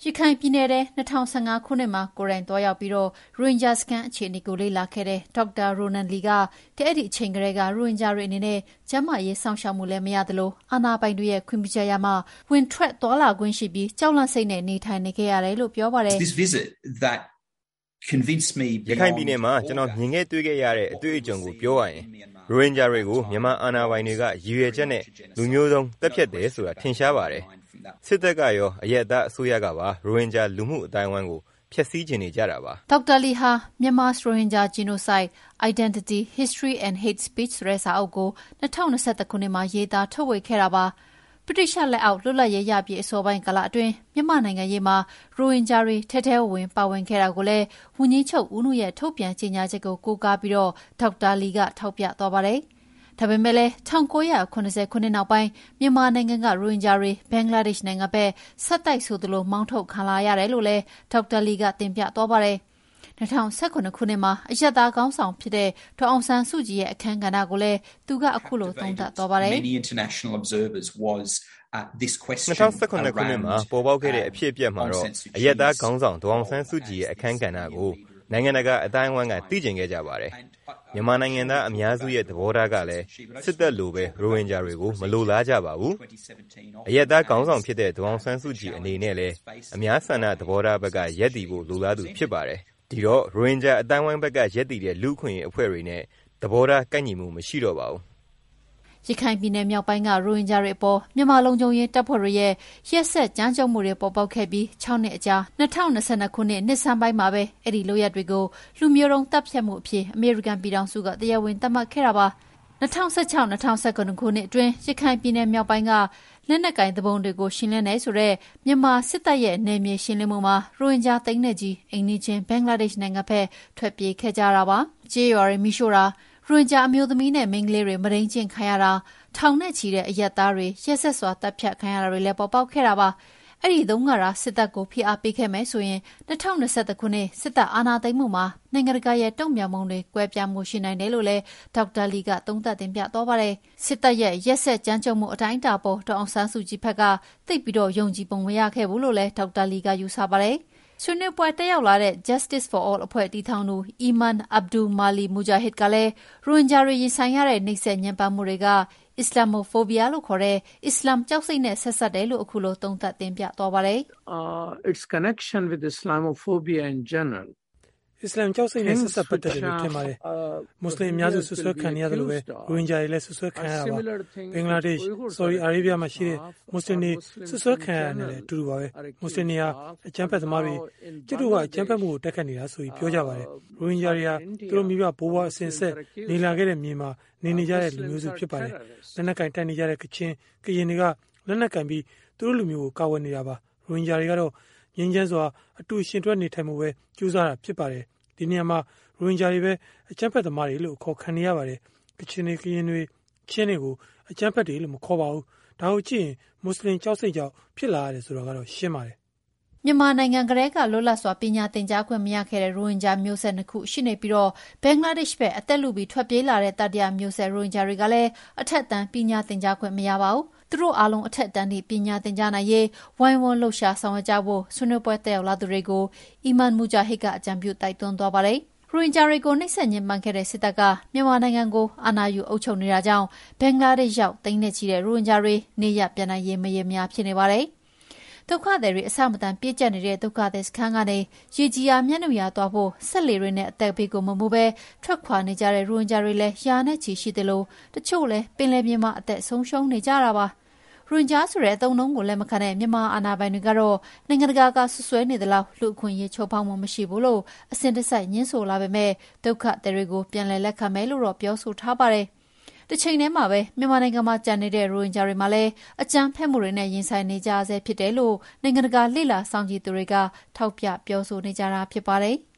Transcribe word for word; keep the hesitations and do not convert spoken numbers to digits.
ခိုင်ပြည်နယ်ထဲ၂၀၁၅ခုနှစ်မှာကိုယ်တိုင်သွားရောက်ပြီးတော့ရိုဟင်ဂျာစခန်းအခြေအနေကိုလေ့လာခဲ့တဲ့ဒေါက်တာရိုနန်လီကတဲ့အဲ့ဒီအချိန်ကလေးကရိုဟင်ဂျာတွေအနေနဲ့ကျန်းမာရေးစောင့်ရှောက်မှုလည်းမရသလိုအာဏာပိုင်တွေရဲ့ခွင့်ပြုချက်ရမှဝင်ထွက်သွားလာခွင့်ရှိပြီးကြောက်လန့်စိတ်နဲ့နေထိုင်နေခဲ့ရတယ်လို့ပြောပါတယ် This visit that convinced me ရခိုင်ပြည်နယ်မှာကျွန်တော်မြင်ခဲ့တွေ့ခဲ့ရတဲ့အတွေ့အကြုံကိုပြောရရင်ရိုဟင်ဂျာတွေကိုမြန်မာအာဏာပိုင်တွေကရည်ရွယ်ချက်နဲ့လူမျိုးစုံတပ်ဖြတ်တယ်ဆိုတာထင်ရှားပါတယ်စစ်တပ်ကရောအရက်သားအစိုးရကပါရိုဟင်ဂျာလူမှုအတိုင်းအဝိုင်းကိုဖျက်ဆီးခြင်းနေကြတာပါဒေါက်တာလီဟာမြန်မာ Rohingya Genocide Identity History and Hate Speech ဆိုတဲ့စာအုပ်ကို၂၀၂၁ခုနှစ်မှာရေးသားထုတ်ဝေခဲ့တာပါဗြိတိရှလက်အောက်လွတ်လပ်ရေးရပြည်အစောပိုင်းကာလအတွင်းမြန်မာနိုင်ငံရေးမှာရိုဟင်ဂျာတွေထဲထဲဝင်ပါဝင်ခဲ့တာကိုလည်းဝန်ကြီးချုပ်ဦးနုရဲ့ထုတ်ပြန်ကြေညာချက်ကိုကိုးကားပြီးတော့ဒေါက်တာလီကထောက်ပြသွားပါတယ်ဒါပေမဲ့လည်း၁၉၇၀ခုနှစ်နောက်ပိုင်းမြန်မာနိုင်ငံကရိုဟင်ဂျာတွေဘင်္ဂလားဒေ့ရှ်နိုင်ငံဘက်ဆက်တိုက်ဆိုသလိုမောင်းထုတ်ခံလာရတယ်လို့လည်းဒေါက်တာလီကတင်ပြသွားပါတယ်၂၀၁၇ခုနှစ်မှာအရက်သားခေါင်းဆောင်ဖြစ်တဲ့ဒေါ်အောင်ဆန်းစုကြည်ရဲ့အခမ်းကဏ္ဍကိုလည်းသူကအခုလိုသုံးသပ်သွားပါတယ် Many international observers was uh, this question ၂၀၁၇ခုနှစ်မှာပေါ်ပေါက်ခဲ့တဲ့အဖြစ်အပျက်မှာတော့အရက်သားခေါင်းဆောင်ဒေါ်အောင်ဆန်းစုကြည်ရဲ့အခမ်းကဏ္ဍကိုနိုင်ငံတကာအတိုင်းအဝိုင်းကသိကျင်ခဲ့ကြပါတယ်မြန်မာနိုင်ငံသားအများစုရဲ့သဘောထားကလည်းစစ်တပ်လိုပဲရိုဟင်ဂျာတွေကိုမလိုလားကြပါဘူးအရက်သားခေါင်းဆောင်ဖြစ်တဲ့ဒေါ်အောင်ဆန်းစုကြည်အနေနဲ့လည်းအများဆန္ဒသဘောထားဘက်ကရက်တည်ဖို့လိုလားသူဖြစ်ပါတယ်ဒီတော့ရိုဟင်ဂျာအတိုင်းဝိုင်းဘက်ကရက်တည်တဲ့လူ့အခွင့်အရေးအဖွဲ့တွေနဲ့သဘောထားကိုက်ညီမှုမရှိတော့ပါဘူးရခိုင်ပြည်နယ်မြောက်ပိုင်းကရိုဟင်ဂျာတွေအပေါ်မြန်မာလုံခြုံရေးတပ်ဖွဲ့တွေရဲ့ရက်စက်ကြမ်းကြုတ်မှုတွေပေါ်ပေါက်ခဲ့ပြီး၆နှစ်အကြာ၂၀၂၂ခုနှစ်နှစ်ဆန်းပိုင်းမှာပဲအဲ့ဒီလုပ်ရက်တွေကိုလူမျိုးတုံးတပ်ဖြတ်မှုအဖြစ်အမေရိကန်ပြည်ထောင်စုကတရားဝင်သတ်မှတ်ခဲ့တာပါ၂၀၁၆-၂၀၁၇ခုနှစ်အတွင်းရခိုင်ပြည်နယ်မြောက်ပိုင်းကလက်နက်ကင်တပုံတွေကိုရှင်းလင်းနေဆိုတဲ့မြန်မာစစ်တပ်ရဲ့နယ်မြေရှင်းလင်းမှုမှာရိုဟင်ဂျာသိန်းနဲ့ကြီးအိမ်နီးချင်းဘင်္ဂလားဒေ့ရှ်နိုင်ငံဘက်ထွက်ပြေးခဲ့ကြတာပါကြေးရွာတွေမိရှို့တာရိုဟင်ဂျာအမျိုးသမီးနဲ့မိန်းကလေးတွေမရင်းကျင့်ခံရတာထောင်နဲ့ချီတဲ့အရက်သားတွေရက်ဆက်စွာတပ်ဖြတ်ခံရတာတွေလည်းပေါ်ပေါက်ခဲ့တာပါအဲ့ဒီသုံးကရာစစ်တပ်ကိုဖိအားပေးခဲ့မယ်ဆိုရင်၂၀၂၁ခုနှစ်စစ်တပ်အာဏာသိမ်းမှုမှာနိုင်ငံတကာရဲ့တုံ့ပြန်မှုတွေကွဲပြားမှုရှိနိုင်တယ်လို့လည်းဒေါက်တာလီကသုံးသပ်တင်ပြသွားပါတယ်စစ်တပ်ရဲ့ရက်ဆက်ကြမ်းကြုတ်မှုအတိုင်းအတာပေါ်ဒေါ်အောင်ဆန်းစုကြည်ဘက်ကသိပ်ပြီးတော့ယုံကြည်ပုံမရခဲ့ဘူးလို့လည်းဒေါက်တာလီကယူဆပါတယ်ဆွေးနွေးပွဲတက်ရောက်လာတဲ့ Justice for All အဖွဲ့တည်ထောင်သူအီမန်အဗ်ဒူမာလီမူဂျာဟစ်ကလည်းရိုဟင်ဂျာတွေရင်ဆိုင်ရတဲ့နှိပ်စက်ညှဉ်းပန်းမှုတွေက Islamophobia လို့ခေါ်တဲ့အစ္စလာမ်ကြောက်စိတ်နဲ့ဆက်ဆက်တယ်လို့အခုလိုသုံးသပ်တင်ပြသွားပါတယ် uh, its connection with Islamophobia in general အစ္စလာမ်ကြောက်စိတ်နဲ့ဆက်ဆက်ပတ်သက်တယ်လို့ထင်ပါတယ်မွတ်စလင်အများစုဆွဆွဲခံရတယ်လို့ပဲရိုဟင်ဂျာတွေလည်းဆွဆွဲခံရတာပါဘင်္ဂလားဒေ့ရှ်ဆော်ဒီအာရေဗျမှာရှိတဲ့မွတ်စလင်တွေဆွဆွဲခံရတယ်လည်းအတူတူပါပဲမွတ်စလင်တွေဟာအကြမ်းဖက်သမားတွေကျတို့ကအကြမ်းဖက်မှုကိုတက်ခတ်နေတာဆိုပြီးပြောကြပါတယ်ရိုဟင်ဂျာတွေဟာသူတို့မိဘဘိုးဘွားအစဉ်ဆက်နေလာခဲ့တဲ့မြေမှာနေနေကြတဲ့လူမျိုးစုဖြစ်ပါတယ်လက်နက်ကင်တိုက်နေကြတဲ့ကချင်ကရင်တွေကလက်နက်ကင်ပြီးသူတို့လူမျိုးကိုကာဝယ်နေတာပါရိုဟင်ဂျာတွေကတော့ငြင်းချမ်းစွာအတူရှင်တွဲနေထိုင်မှုပဲကြိုးစားတာဖြစ်ပါတယ်ဒီနေရာမှာရိုဟင်ဂျာတွေပဲအကြမ်းဖက်သမားတွေလို့ခေါ်ခံနေရပါတယ်ကချင်တွေကရင်တွေချင်းတွေကိုအကြမ်းဖက်တွေလို့မခေါ်ပါဘူးဒါကိုကြည့်ရင်မွတ်စလင်ကြောက်စိတ်ကြောင့်ဖြစ်လာရတယ်ဆိုတော့ကတော့ရှင်းပါတယ်မြန်မာနိုင်ငံကလေးကလွတ်လပ်စွာပညာသင်ကြားခွင့်မရခဲ့တဲ့ရိုဟင်ဂျာမျိုးဆက်နှစ်ခုရှိနေပြီးတော့ဘင်္ဂလားဒေ့ရှ်ဘက်အသက်လူပြီးထွက်ပြေးလာတဲ့တတိယမျိုးဆက်ရိုဟင်ဂျာတွေကလည်းအထက်တန်းပညာသင်ကြားခွင့်မရပါဘူးသူတို့အားလုံးအထက်တန်းထိပညာသင်ကြားနိုင်ရေးဝိုင်းဝန်းလှုပ်ရှားဆောင်ရွက်ကြဖို့ဆွေးနွေးပွဲတက်ရောက်လာသူတွေကိုအီမန်မူဂျာဟစ်ကအကြံပြုတိုက်တွန်းသွားပါတယ်ရိုဟင်ဂျာတွေကိုနှိပ်စက်ညှဉ်းပန်းခဲ့တဲ့စစ်တပ်ကမြန်မာနိုင်ငံကိုအာဏာယူအုပ်ချုပ်နေတာကြောင့်ဘင်္ဂလားဒေ့ရှ်ရောက်သိန်းနဲ့ချီတဲ့ရိုဟင်ဂျာတွေနေရပြန်နိုင်ရေးမရေမရာဖြစ်နေပါတယ်ဒုက္ခသည်တွေအစမတန်ပြည့်ကျက်နေတဲ့ဒုက္ခသည်စခန်းကနေရေကြီးရာမျက်နှာရာသွားဖို့ဆက်လေတွေနဲ့အသက်ဘေးကိုမမှုပဲထွက်ခွာနေကြတဲ့ရိုဟင်ဂျာတွေလည်းရာနဲ့ချီရှိတယ်လို့တချို့လည်းပင်လယ်ပြင်မှာအသက်ဆုံးရှုံးနေကြတာပါရိုဟင်ဂျာဆိုတဲ့အသုံးအနှုန်းကိုလက်မခံတဲ့မြန်မာအာဏာပိုင်တွေကတော့နိုင်ငံတကာကဆွဆွဲနေသလောက်လူအခွင့်အရေးချိုးဖောက်မှုမရှိဘူးလို့အစဉ်တစိုက်ညှင်းဆိုလာပေမဲ့ဒုက္ခသည်တွေကိုပြန်လည်လက်ခံမယ်လို့တော့ပြောဆိုထားပါတယ်။တစ်ချိန်တည်းမှာပဲမြန်မာနိုင်ငံမှာကြံနေတဲ့ရိုဟင်ဂျာတွေမှာလည်းအကြမ်းဖက်မှုတွေနဲ့ရင်ဆိုင်နေကြဆဲဖြစ်တယ်လို့နိုင်ငံတကာလှိလာစောင့်ကြည့်သူတွေကထောက်ပြပြောဆိုနေကြတာဖြစ်ပါတယ်။